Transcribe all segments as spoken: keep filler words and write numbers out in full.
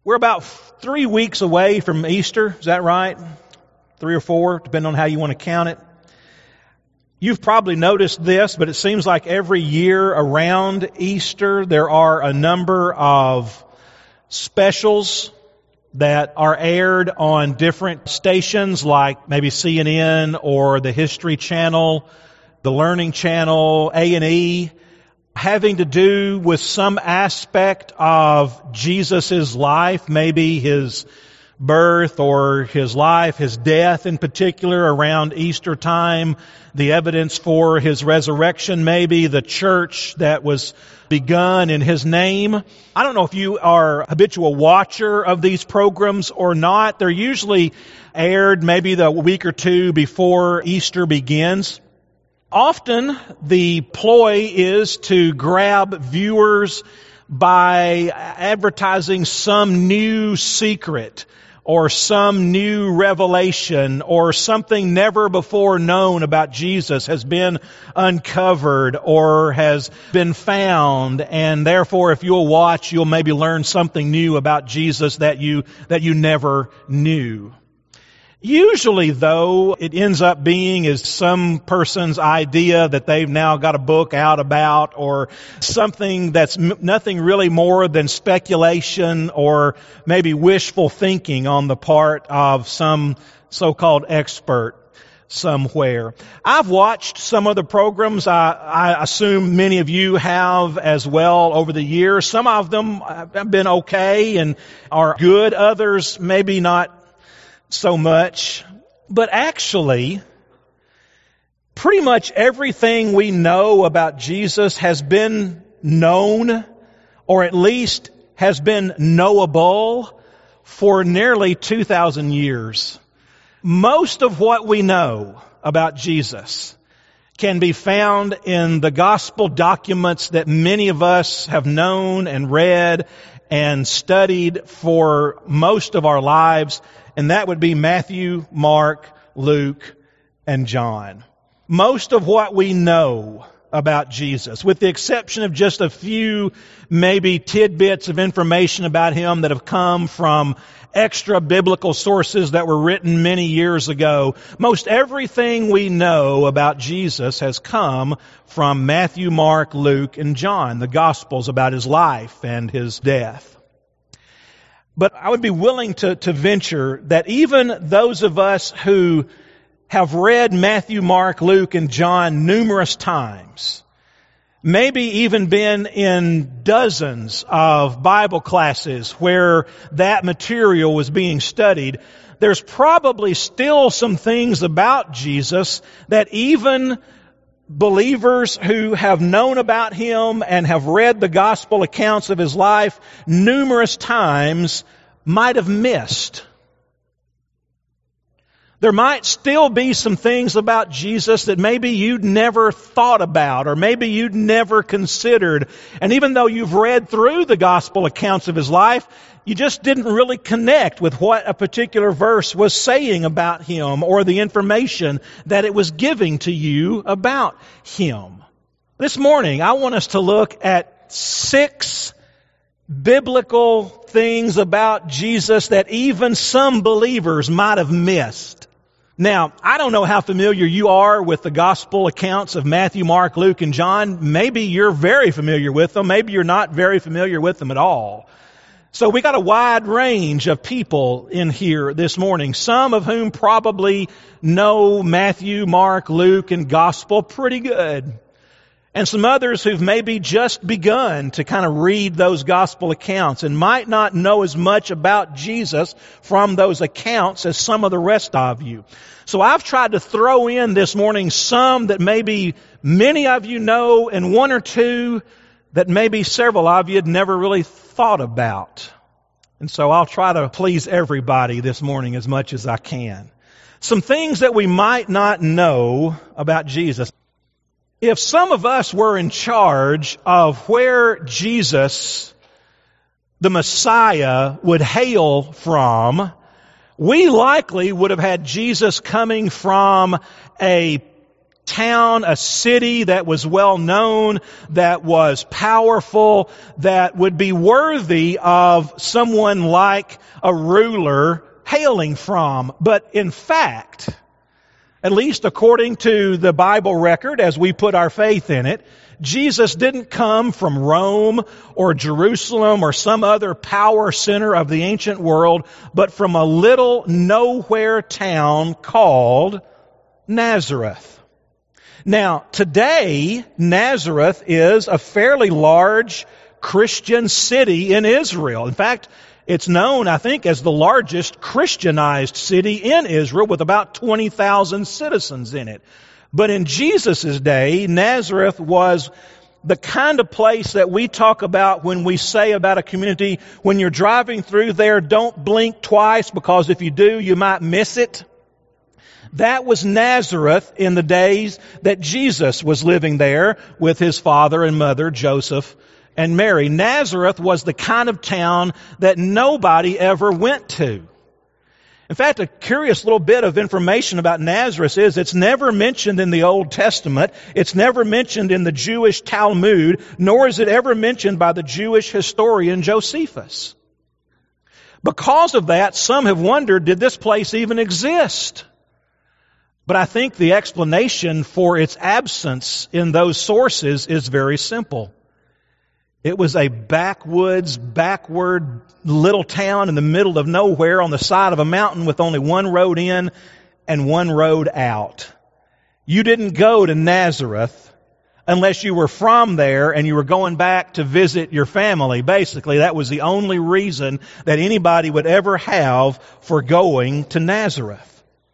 We're about three weeks away from Easter. Is that right? Three or four, depending on how you want to count it. You've probably noticed this, but it seems like every year around Easter, there are a number of specials that are aired on different stations like maybe C N N or the History Channel, the Learning Channel, A and E, having to do with some aspect of Jesus' life, maybe his birth or his life, his death in particular around Easter time, the evidence for his resurrection, maybe the church that was begun in his name. I don't know if you are a habitual watcher of these programs or not. They're usually aired maybe the week or two before Easter begins. Often the ploy is to grab viewers by advertising some new secret or some new revelation or something never before known about Jesus has been uncovered or has been found, and therefore if you'll watch, you'll maybe learn something new about Jesus that you that you never knew. Usually, though, it ends up being is some person's idea that they've now got a book out about, or something that's m- nothing really more than speculation or maybe wishful thinking on the part of some so-called expert somewhere. I've watched some of the programs. I, I assume many of you have as well over the years. Some of them have been okay and are good. Others maybe not so much. But actually, pretty much everything we know about Jesus has been known, or at least has been knowable, for nearly two thousand years. Most of what we know about Jesus can be found in the gospel documents that many of us have known and read and studied for most of our lives. And that would be Matthew, Mark, Luke, and John. Most of what we know about Jesus, with the exception of just a few maybe tidbits of information about him that have come from extra biblical sources that were written many years ago, most everything we know about Jesus has come from Matthew, Mark, Luke, and John, the Gospels about his life and his death. But I would be willing to, to venture that even those of us who have read Matthew, Mark, Luke, and John numerous times, maybe even been in dozens of Bible classes where that material was being studied, there's probably still some things about Jesus that even believers who have known about him and have read the gospel accounts of his life numerous times might have missed. There might still be some things about Jesus that maybe you'd never thought about, or maybe you'd never considered. And even though you've read through the gospel accounts of his life, you just didn't really connect with what a particular verse was saying about him or the information that it was giving to you about him. This morning, I want us to look at six biblical things about Jesus that even some believers might have missed. Now, I don't know how familiar you are with the gospel accounts of Matthew, Mark, Luke, and John. Maybe you're very familiar with them. Maybe you're not very familiar with them at all. So we got a wide range of people in here this morning, some of whom probably know Matthew, Mark, Luke, and Gospel pretty good. And some others who've maybe just begun to kind of read those Gospel accounts and might not know as much about Jesus from those accounts as some of the rest of you. So I've tried to throw in this morning some that maybe many of you know, and one or two that maybe several of you had never really thought about. And so I'll try to please everybody this morning as much as I can. Some things that we might not know about Jesus. If some of us were in charge of where Jesus, the Messiah, would hail from, we likely would have had Jesus coming from a town, a city that was well known, that was powerful, that would be worthy of someone like a ruler hailing from. But in fact, at least according to the Bible record, as we put our faith in it, Jesus didn't come from Rome or Jerusalem or some other power center of the ancient world, but from a little nowhere town called Nazareth. Now, today, Nazareth is a fairly large Christian city in Israel. In fact, it's known, I think, as the largest Christianized city in Israel with about twenty thousand citizens in it. But in Jesus' day, Nazareth was the kind of place that we talk about when we say about a community, when you're driving through there, don't blink twice, because if you do, you might miss it. That was Nazareth in the days that Jesus was living there with his father and mother, Joseph and Mary. Nazareth was the kind of town that nobody ever went to. In fact, a curious little bit of information about Nazareth is it's never mentioned in the Old Testament. It's never mentioned in the Jewish Talmud, nor is it ever mentioned by the Jewish historian Josephus. Because of that, some have wondered, did this place even exist? But I think the explanation for its absence in those sources is very simple. It was a backwoods, backward little town in the middle of nowhere on the side of a mountain with only one road in and one road out. You didn't go to Nazareth unless you were from there and you were going back to visit your family. Basically, that was the only reason that anybody would ever have for going to Nazareth.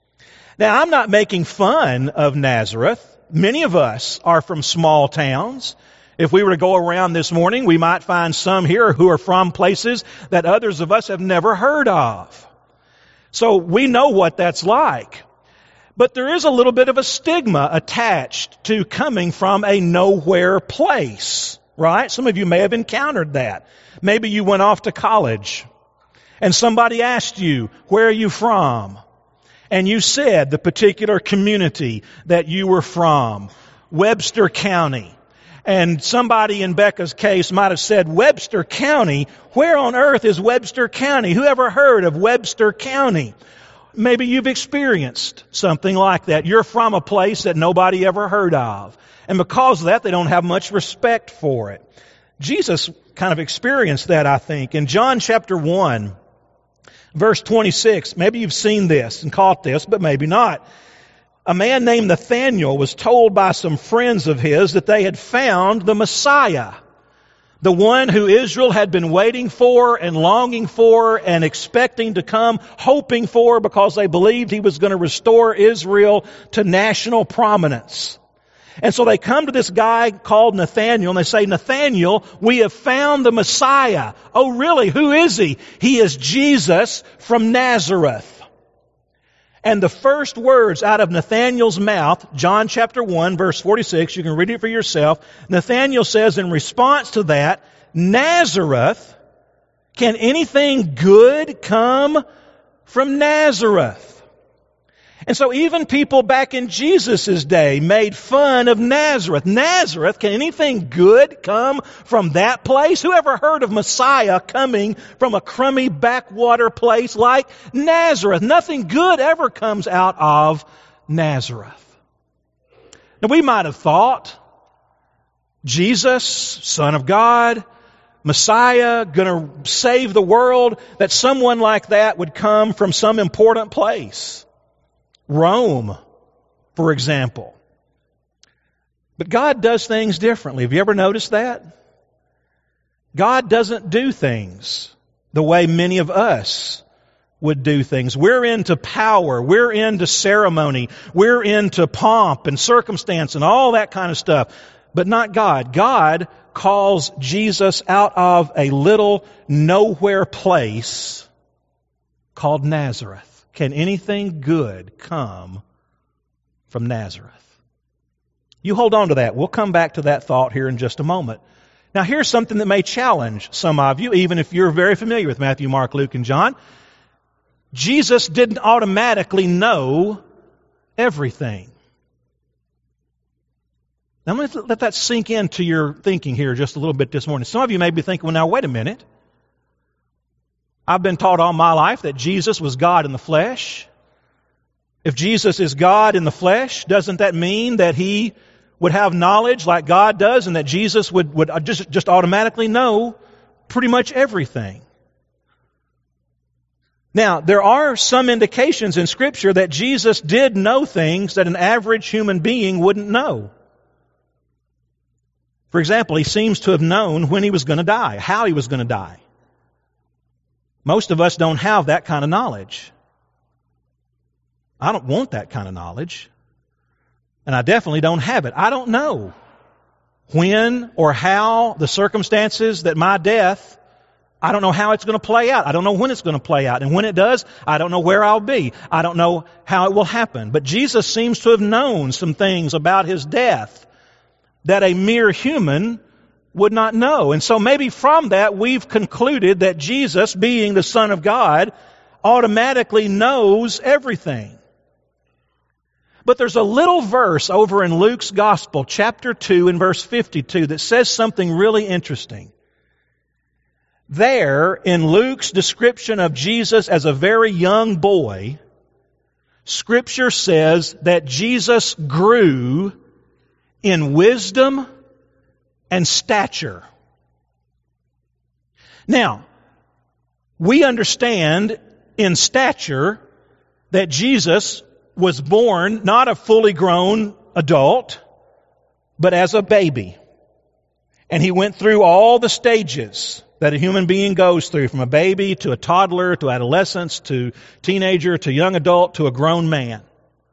Now, I'm not making fun of Nazareth. Many of us are from small towns. If we were to go around this morning, we might find some here who are from places that others of us have never heard of. So we know what that's like. But there is a little bit of a stigma attached to coming from a nowhere place, right? Some of you may have encountered that. Maybe you went off to college and somebody asked you, where are you from? And you said the particular community that you were from, Webster County. And somebody in Becca's case might have said, Webster County? Where on earth is Webster County? Who ever heard of Webster County? Maybe you've experienced something like that. You're from a place that nobody ever heard of. And because of that, they don't have much respect for it. Jesus kind of experienced that, I think. In John chapter one, verse twenty-six, maybe you've seen this and caught this, but maybe not. A man named Nathanael was told by some friends of his that they had found the Messiah, the one who Israel had been waiting for and longing for and expecting to come, hoping for, because they believed he was going to restore Israel to national prominence. And so they come to this guy called Nathanael and they say, Nathanael, we have found the Messiah. Oh, really? Who is he? He is Jesus from Nazareth. And the first words out of Nathanael's mouth, John chapter one, verse forty-six, you can read it for yourself. Nathanael says in response to that, Nazareth, can anything good come from Nazareth? And so even people back in Jesus' day made fun of Nazareth. Nazareth, can anything good come from that place? Who ever heard of Messiah coming from a crummy backwater place like Nazareth? Nothing good ever comes out of Nazareth. Now we might have thought, Jesus, Son of God, Messiah, going to save the world, that someone like that would come from some important place. Rome, for example. But God does things differently. Have you ever noticed that? God doesn't do things the way many of us would do things. We're into power. We're into ceremony. We're into pomp and circumstance and all that kind of stuff. But not God. God calls Jesus out of a little nowhere place called Nazareth. Can anything good come from Nazareth? You hold on to that. We'll come back to that thought here in just a moment. Now here's something that may challenge some of you, even if you're very familiar with Matthew, Mark, Luke, and John. Jesus didn't automatically know everything. Now, let, let that sink into your thinking here just a little bit this morning. Some of you may be thinking, well, now, wait a minute. I've been taught all my life that Jesus was God in the flesh. If Jesus is God in the flesh, doesn't that mean that He would have knowledge like God does and that Jesus would, would just, just automatically know pretty much everything? Now, there are some indications in Scripture that Jesus did know things that an average human being wouldn't know. For example, He seems to have known when He was going to die, how He was going to die. Most of us don't have that kind of knowledge. I don't want that kind of knowledge. And I definitely don't have it. I don't know when or how the circumstances that my death, I don't know how it's going to play out. I don't know when it's going to play out. And when it does, I don't know where I'll be. I don't know how it will happen. But Jesus seems to have known some things about His death that a mere human would not know. And so maybe from that we've concluded that Jesus, being the Son of God, automatically knows everything. But there's a little verse over in Luke's Gospel, chapter two and verse fifty-two, that says something really interesting. There, in Luke's description of Jesus as a very young boy, Scripture says that Jesus grew in wisdom and stature. Now, we understand in stature that Jesus was born not a fully grown adult, but as a baby. And He went through all the stages that a human being goes through, from a baby to a toddler to adolescence to teenager to young adult to a grown man.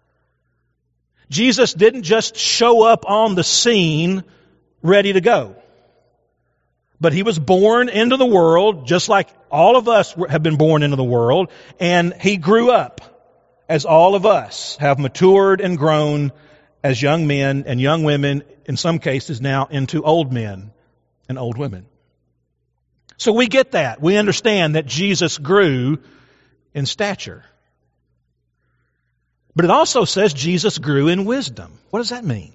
Jesus didn't just show up on the scene ready to go. But He was born into the world just like all of us have been born into the world, and He grew up as all of us have matured and grown as young men and young women, in some cases now into old men and old women. So we get that. We understand that Jesus grew in stature. But it also says Jesus grew in wisdom. What does that mean?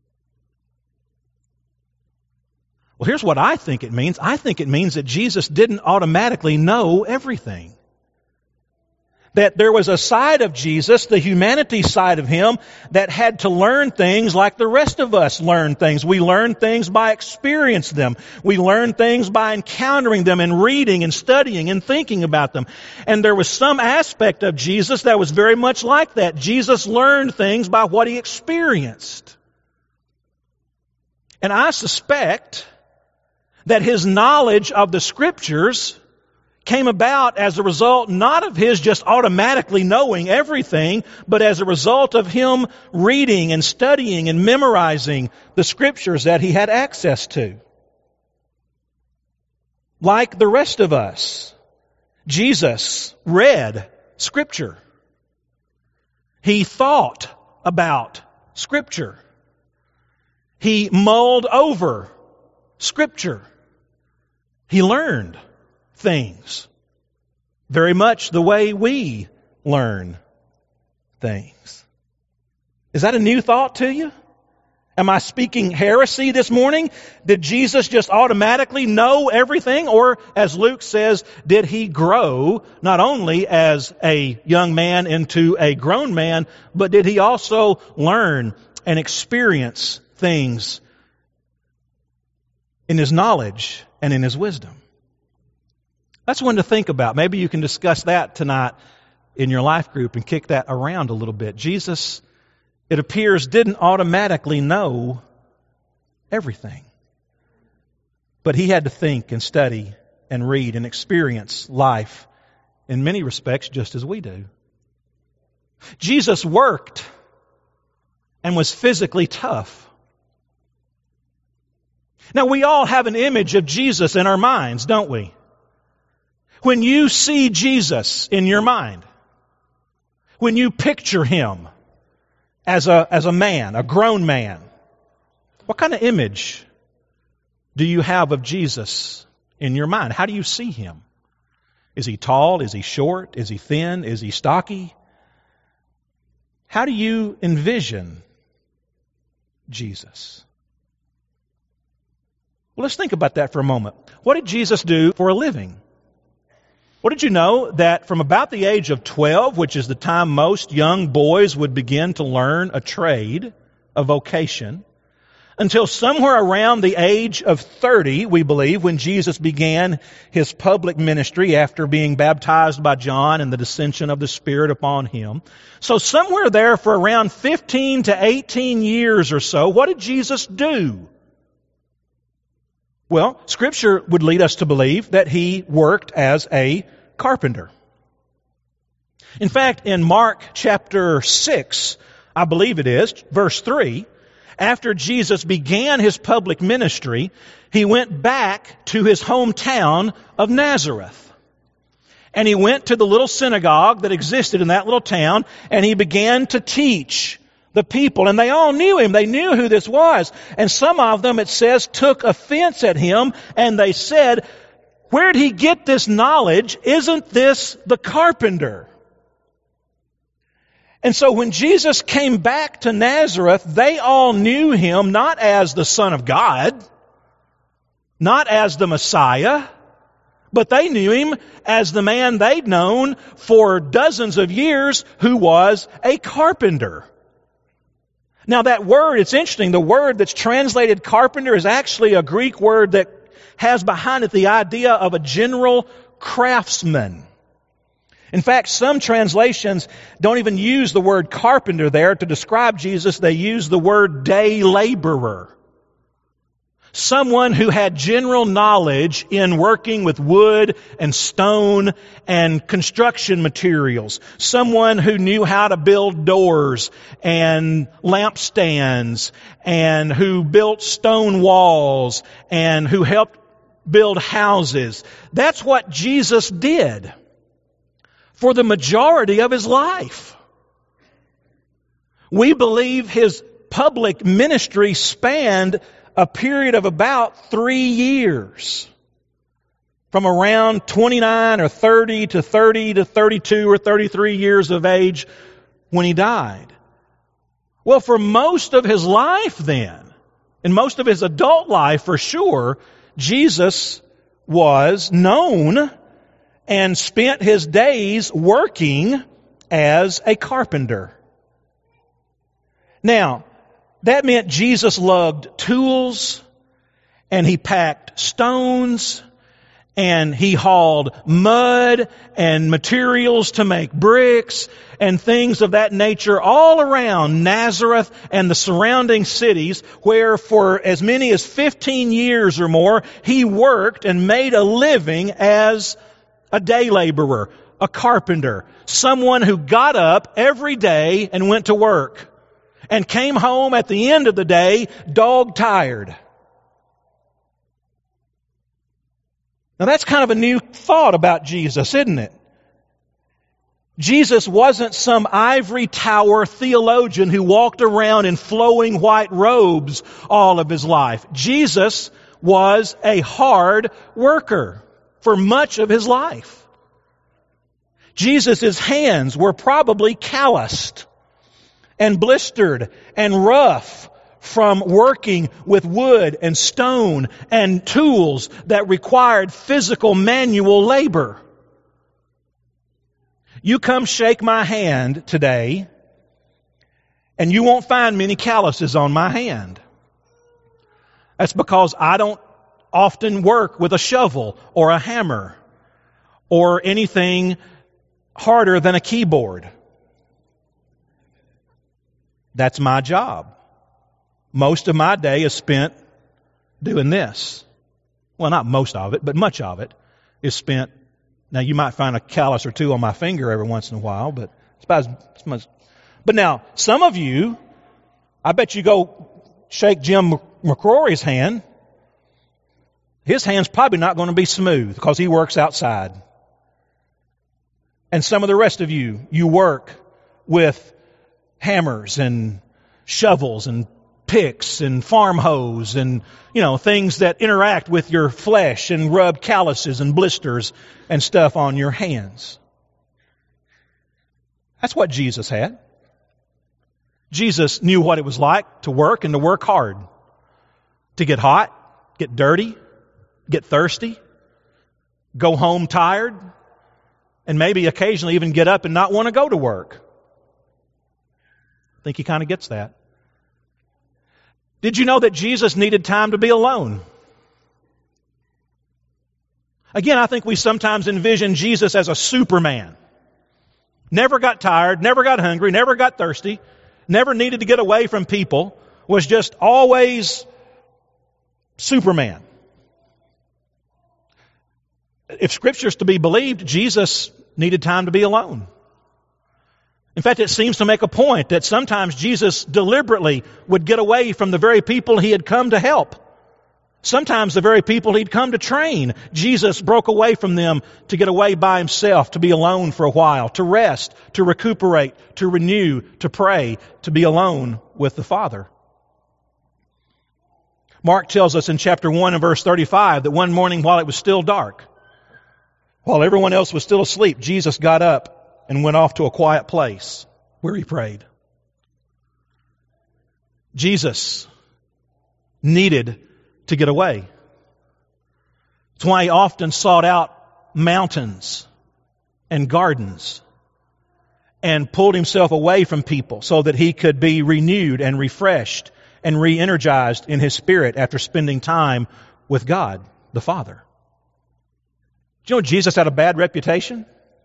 Well, here's what I think it means. I think it means that Jesus didn't automatically know everything. That there was a side of Jesus, the humanity side of Him, that had to learn things like the rest of us learn things. We learn things by experiencing them. We learn things by encountering them and reading and studying and thinking about them. And there was some aspect of Jesus that was very much like that. Jesus learned things by what He experienced. And I suspect that His knowledge of the Scriptures came about as a result not of His just automatically knowing everything, but as a result of Him reading and studying and memorizing the Scriptures that He had access to. Like the rest of us, Jesus read Scripture. He thought about Scripture. He mulled over Scripture. He learned things very much the way we learn things. Is that a new thought to you? Am I speaking heresy this morning? Did Jesus just automatically know everything? Or, as Luke says, did He grow not only as a young man into a grown man, but did He also learn and experience things in His knowledge and in His wisdom? That's one to think about. Maybe you can discuss that tonight in your life group and kick that around a little bit. Jesus, it appears, didn't automatically know everything. But He had to think and study and read and experience life in many respects just as we do. Jesus worked and was physically tough. Now, we all have an image of Jesus in our minds, don't we? When you see Jesus in your mind, when you picture Him as a, as a man, a grown man, what kind of image do you have of Jesus in your mind? How do you see Him? Is He tall? Is He short? Is He thin? Is He stocky? How do you envision Jesus? Well, let's think about that for a moment. What did Jesus do for a living? Well, did you know that from about the age of twelve, which is the time most young boys would begin to learn a trade, a vocation, until somewhere around the age of thirty, we believe, when Jesus began his public ministry after being baptized by John and the descension of the Spirit upon him. So somewhere there for around fifteen to eighteen years or so, what did Jesus do? Well, Scripture would lead us to believe that he worked as a carpenter. In fact, in Mark chapter six, I believe it is, verse three, after Jesus began his public ministry, he went back to his hometown of Nazareth. And he went to the little synagogue that existed in that little town, and he began to teach the people. And they all knew him. They knew who this was. And some of them, it says, took offense at him, and they said, "Where'd he get this knowledge? Isn't this the carpenter?" And so when Jesus came back to Nazareth, they all knew him not as the Son of God, not as the Messiah, but they knew him as the man they'd known for dozens of years who was a carpenter. Now that word, it's interesting, the word that's translated carpenter is actually a Greek word that has behind it the idea of a general craftsman. In fact, some translations don't even use the word carpenter there to describe Jesus. They use the word day laborer. Someone who had general knowledge in working with wood and stone and construction materials. Someone who knew how to build doors and lampstands and who built stone walls and who helped build houses. That's what Jesus did for the majority of his life. We believe his public ministry spanned a period of about three years. From around twenty-nine or thirty to thirty to thirty-two or thirty-three years of age when he died. Well, for most of his life then, and most of his adult life for sure, Jesus was known and spent his days working as a carpenter. Now, that meant Jesus loved tools, and he packed stones, and he hauled mud and materials to make bricks and things of that nature all around Nazareth and the surrounding cities, where for as many as fifteen years or more, he worked and made a living as a day laborer, a carpenter, someone who got up every day and went to work and came home at the end of the day dog-tired. Now that's kind of a new thought about Jesus, isn't it? Jesus wasn't some ivory tower theologian who walked around in flowing white robes all of his life. Jesus was a hard worker for much of his life. Jesus' hands were probably calloused and blistered and rough from working with wood and stone and tools that required physical manual labor. You come shake my hand today, and you won't find many calluses on my hand. That's because I don't often work with a shovel or a hammer or anything harder than a keyboard. That's my job. Most of my day is spent doing this. Well, not most of it, but much of it is spent. Now, you might find a callus or two on my finger every once in a while, but it's about as much. But now, some of you, I bet you go shake Jim McCrory's hand. His hand's probably not going to be smooth because he works outside. And some of the rest of you, you work with hammers and shovels and picks and farm hose and, you know, things that interact with your flesh and rub calluses and blisters and stuff on your hands. That's what Jesus had. Jesus knew what it was like to work and to work hard, to get hot, get dirty, get thirsty, go home tired, and maybe occasionally even get up and not want to go to work. I think he kind of gets that. Did you know that Jesus needed time to be alone? Again, I think we sometimes envision Jesus as a Superman. Never got tired, never got hungry, never got thirsty, never needed to get away from people, was just always Superman. If Scripture's to be believed, Jesus needed time to be alone. In fact, it seems to make a point that sometimes Jesus deliberately would get away from the very people he had come to help. Sometimes the very people he'd come to train. Jesus broke away from them to get away by himself, to be alone for a while, to rest, to recuperate, to renew, to pray, to be alone with the Father. Mark tells us in chapter one and verse thirty-five that one morning while it was still dark, while everyone else was still asleep, Jesus got up and went off to a quiet place where he prayed. Jesus needed to get away. It's why he often sought out mountains and gardens and pulled himself away from people so that he could be renewed and refreshed and re-energized in his spirit after spending time with God, the Father. Do you know Jesus had a bad reputation?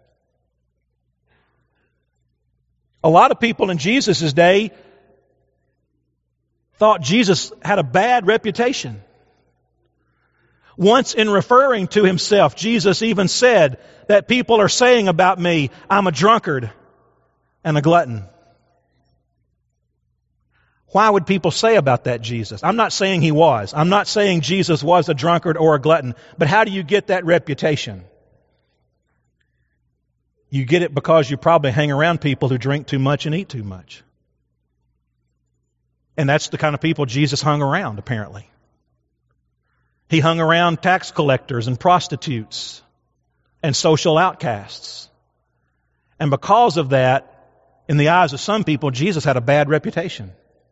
A lot of people in Jesus' day thought Jesus had a bad reputation. Once in referring to himself, Jesus even said that people are saying about me, I'm a drunkard and a glutton. Why would people say about that Jesus? I'm not saying he was. I'm not saying Jesus was a drunkard or a glutton. But how do you get that reputation? You get it because you probably hang around people who drink too much and eat too much. And that's the kind of people Jesus hung around, apparently. He hung around tax collectors and prostitutes and social outcasts. And because of that, in the eyes of some people, Jesus had a bad reputation.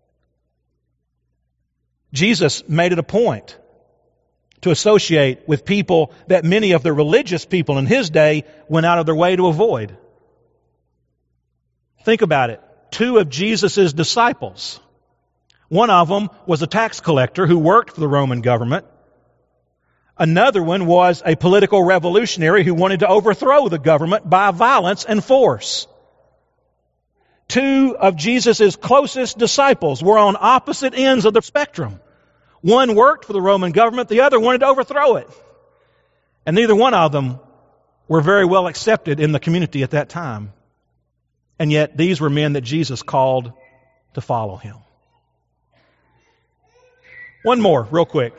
Jesus made it a point to associate with people that many of the religious people in his day went out of their way to avoid. Think about it. Two of Jesus' disciples. One of them was a tax collector who worked for the Roman government. Another one was a political revolutionary who wanted to overthrow the government by violence and force. Two of Jesus' closest disciples were on opposite ends of the spectrum. One worked for the Roman government, the other wanted to overthrow it. And neither one of them were very well accepted in the community at that time. And yet these were men that Jesus called to follow him. One more, real quick.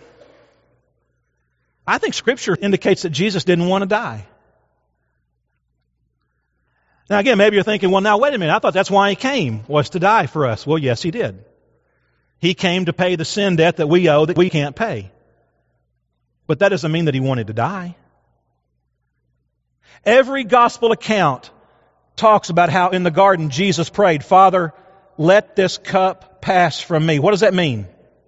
I think Scripture indicates that Jesus didn't want to die. Now again, maybe you're thinking, well now wait a minute, I thought that's why he came, was to die for us. Well yes, he did. He came to pay the sin debt that we owe that we can't pay. But that doesn't mean that he wanted to die. Every gospel account talks about how in the garden Jesus prayed, Father, let this cup pass from me. What does that mean?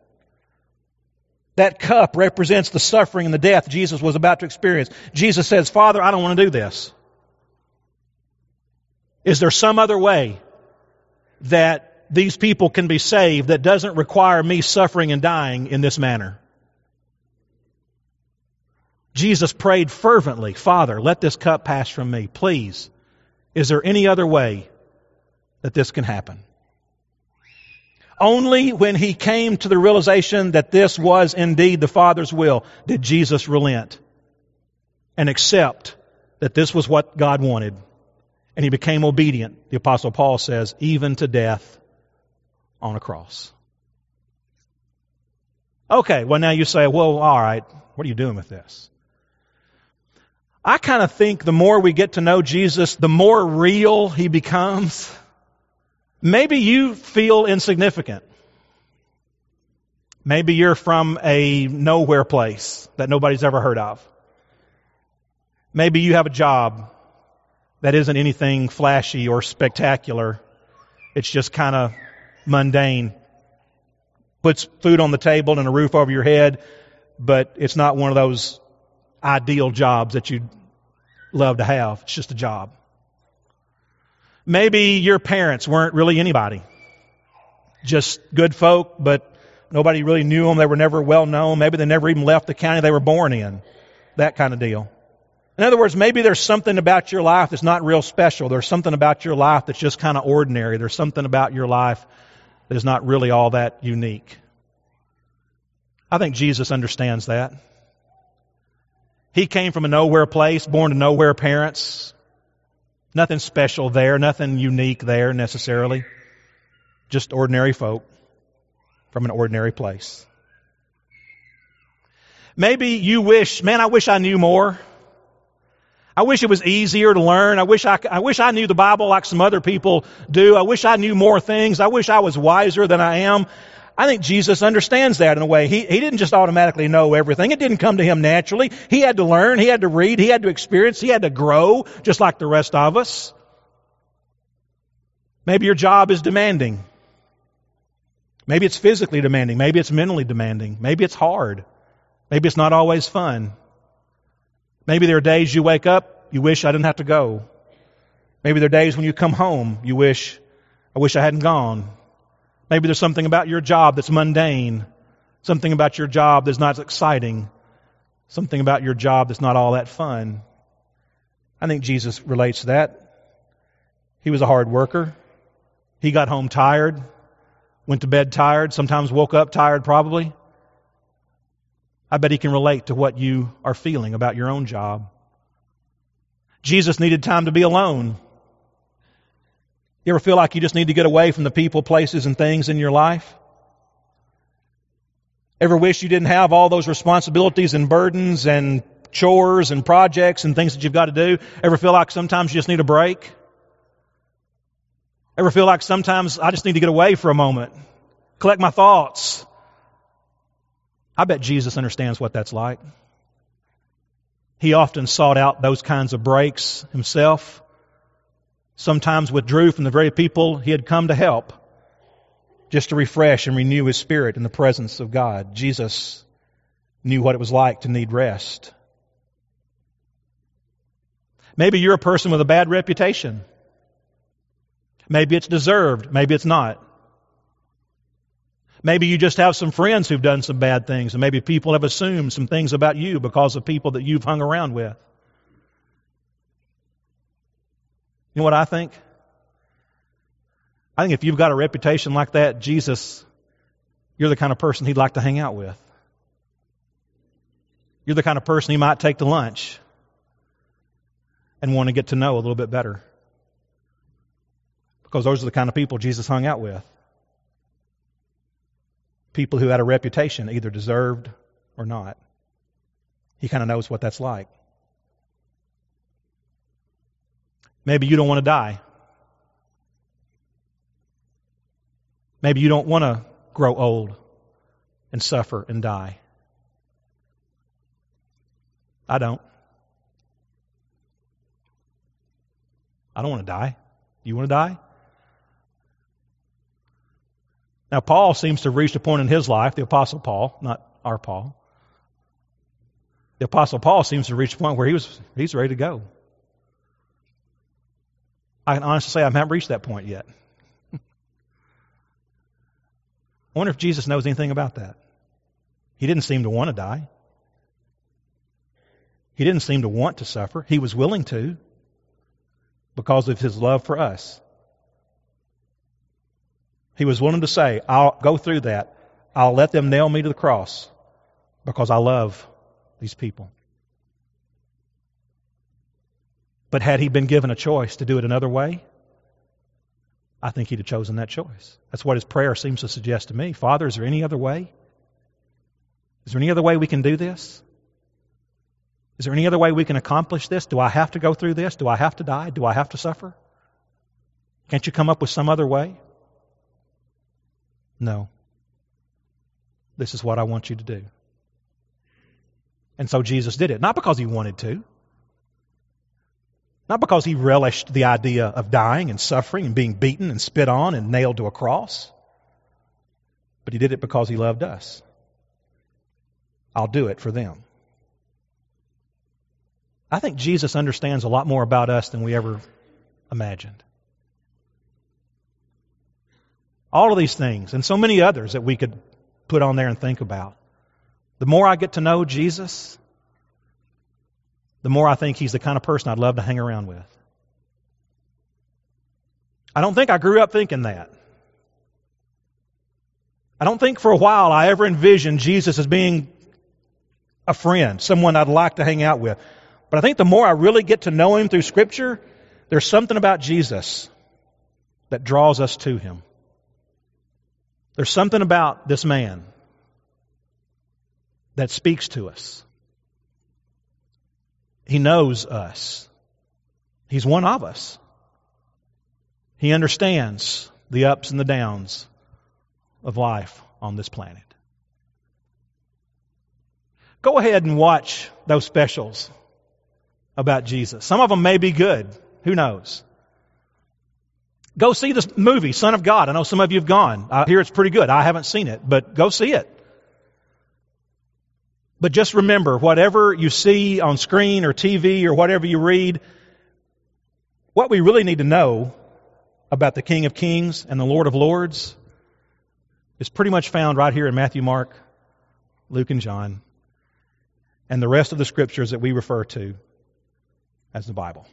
That cup represents the suffering and the death Jesus was about to experience. Jesus says, Father, I don't want to do this. Is there some other way that these people can be saved that doesn't require me suffering and dying in this manner? Jesus prayed fervently, Father, let this cup pass from me. Please, is there any other way that this can happen? Only when he came to the realization that this was indeed the Father's will did Jesus relent and accept that this was what God wanted. And he became obedient, the Apostle Paul says, even to death on a cross. Okay, well now you say, well, all right, what are you doing with this? I kind of think the more we get to know Jesus, the more real he becomes. Maybe you feel insignificant. Maybe you're from a nowhere place that nobody's ever heard of. Maybe you have a job that isn't anything flashy or spectacular. It's just kind of mundane. Puts food on the table and a roof over your head, but it's not one of those ideal jobs that you'd love to have. It's just a job. Maybe your parents weren't really anybody. Just good folk, but nobody really knew them. They were never well known. Maybe they never even left the county they were born in. That kind of deal. In other words, maybe there's something about your life that's not real special. There's something about your life that's just kind of ordinary. There's something about your life that is not really all that unique. I think Jesus understands that. He came from a nowhere place, born to nowhere parents. Nothing special there, nothing unique there necessarily. Just ordinary folk from an ordinary place. Maybe you wish, man, I wish I knew more. I wish it was easier to learn. I wish I, I wish I knew the Bible like some other people do. I wish I knew more things. I wish I was wiser than I am. I think Jesus understands that in a way. He, he didn't just automatically know everything. It didn't come to him naturally. He had to learn. He had to read. He had to experience. He had to grow just like the rest of us. Maybe your job is demanding. Maybe it's physically demanding. Maybe it's mentally demanding. Maybe it's hard. Maybe it's not always fun. Maybe there are days you wake up, you wish I didn't have to go. Maybe there are days when you come home, you wish, I wish I hadn't gone. Maybe there's something about your job that's mundane. Something about your job that's not exciting. Something about your job that's not all that fun. I think Jesus relates to that. He was a hard worker. He got home tired, went to bed tired, sometimes woke up tired probably. I bet he can relate to what you are feeling about your own job. Jesus needed time to be alone. You ever feel like you just need to get away from the people, places, and things in your life? Ever wish you didn't have all those responsibilities and burdens and chores and projects and things that you've got to do? Ever feel like sometimes you just need a break? Ever feel like sometimes I just need to get away for a moment, collect my thoughts? I bet Jesus understands what that's like. He often sought out those kinds of breaks himself. Sometimes withdrew from the very people he had come to help just to refresh and renew his spirit in the presence of God. Jesus knew what it was like to need rest. Maybe you're a person with a bad reputation. Maybe it's deserved. Maybe it's not. Maybe you just have some friends who've done some bad things, and maybe people have assumed some things about you because of people that you've hung around with. You know what I think? I think if you've got a reputation like that, Jesus, you're the kind of person he'd like to hang out with. You're the kind of person he might take to lunch and want to get to know a little bit better. Because those are the kind of people Jesus hung out with. People who had a reputation, either deserved or not. He kind of knows what that's like. Maybe you don't want to die. Maybe you don't want to grow old and suffer and die. I don't. I don't want to die. You want to die? Now, Paul seems to have reached a point in his life, the Apostle Paul, not our Paul. The Apostle Paul seems to have reached a point where he was he's ready to go. I can honestly say I haven't reached that point yet. I wonder if Jesus knows anything about that. He didn't seem to want to die. He didn't seem to want to suffer. He was willing to because of his love for us. He was willing to say, I'll go through that. I'll let them nail me to the cross because I love these people. But had he been given a choice to do it another way, I think he'd have chosen that choice. That's what his prayer seems to suggest to me. Father, is there any other way? Is there any other way we can do this? Is there any other way we can accomplish this? Do I have to go through this? Do I have to die? Do I have to suffer? Can't you come up with some other way? No. This is what I want you to do. And so Jesus did it. Not because he wanted to. Not because he relished the idea of dying and suffering and being beaten and spit on and nailed to a cross. But he did it because he loved us. I'll do it for them. I think Jesus understands a lot more about us than we ever imagined. All of these things and so many others that we could put on there and think about. The more I get to know Jesus, the more I think He's the kind of person I'd love to hang around with. I don't think I grew up thinking that. I don't think for a while I ever envisioned Jesus as being a friend, someone I'd like to hang out with. But I think the more I really get to know Him through Scripture, there's something about Jesus that draws us to Him. There's something about this man that speaks to us. He knows us. He's one of us. He understands the ups and the downs of life on this planet. Go ahead and watch those specials about Jesus. Some of them may be good. Who knows? Go see this movie, Son of God. I know some of you have gone. I hear it's pretty good. I haven't seen it, but go see it. But just remember, whatever you see on screen or T V or whatever you read, what we really need to know about the King of Kings and the Lord of Lords is pretty much found right here in Matthew, Mark, Luke, and John, and the rest of the Scriptures that we refer to as the Bible.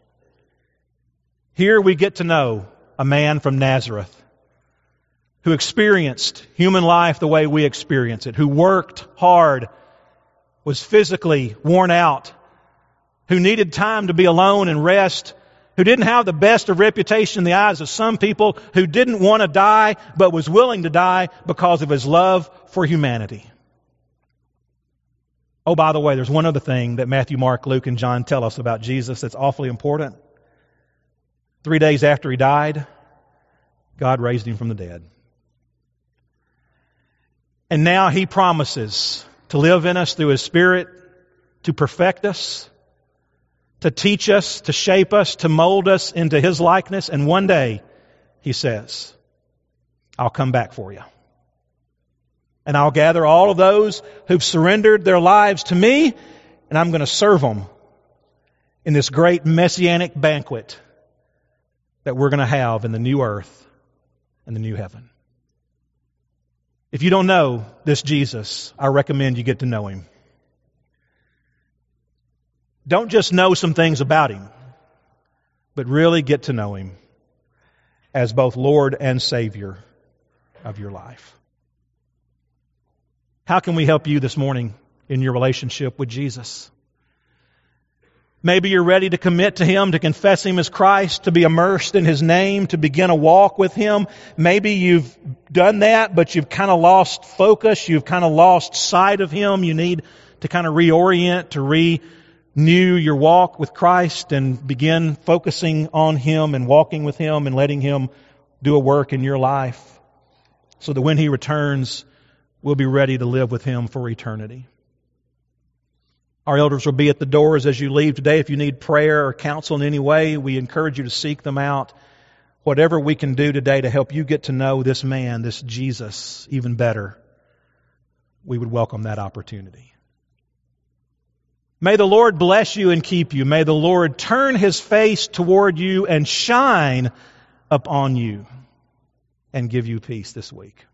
Here we get to know a man from Nazareth who experienced human life the way we experience it, who worked hard, was physically worn out, who needed time to be alone and rest, who didn't have the best of reputation in the eyes of some people, who didn't want to die but was willing to die because of His love for humanity. Oh, by the way, there's one other thing that Matthew, Mark, Luke, and John tell us about Jesus that's awfully important. Three days after He died, God raised Him from the dead. And now He promises to live in us through His Spirit, to perfect us, to teach us, to shape us, to mold us into His likeness. And one day, He says, I'll come back for you. And I'll gather all of those who've surrendered their lives to me, and I'm going to serve them in this great messianic banquet that we're going to have in the new earth and the new heaven. If you don't know this Jesus, I recommend you get to know Him. Don't just know some things about Him, but really get to know Him as both Lord and Savior of your life. How can we help you this morning in your relationship with Jesus? Maybe you're ready to commit to Him, to confess Him as Christ, to be immersed in His name, to begin a walk with Him. Maybe you've done that, but you've kind of lost focus. You've kind of lost sight of Him. You need to kind of reorient, to renew your walk with Christ and begin focusing on Him and walking with Him and letting Him do a work in your life so that when He returns, we'll be ready to live with Him for eternity. Our elders will be at the doors as you leave today. If you need prayer or counsel in any way, we encourage you to seek them out. Whatever we can do today to help you get to know this man, this Jesus, even better, we would welcome that opportunity. May the Lord bless you and keep you. May the Lord turn His face toward you and shine upon you and give you peace this week.